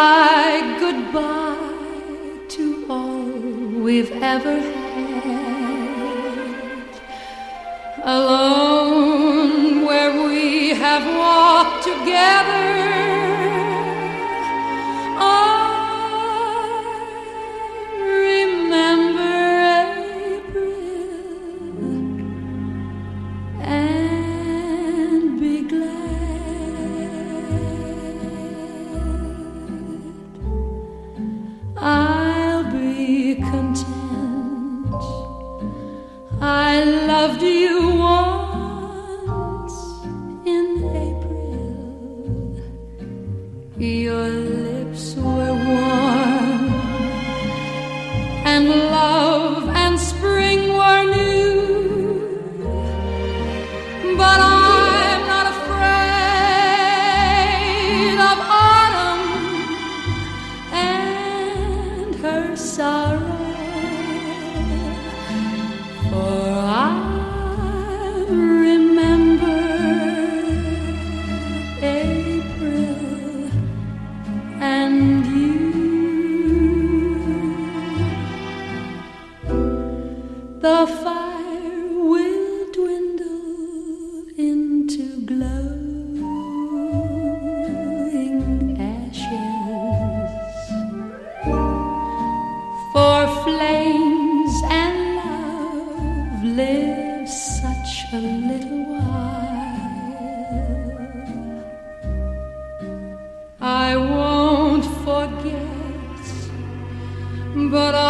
cry goodbye to all we've ever had. Alone where we have walked together, I loved you once in April. Your lips were warm, and love and spring were new. But I'm not afraid of autumn and her sorrow. For I remember April and you. The fire will dwindle into glowing ashes, for flames and live such a little while. I won't forget, but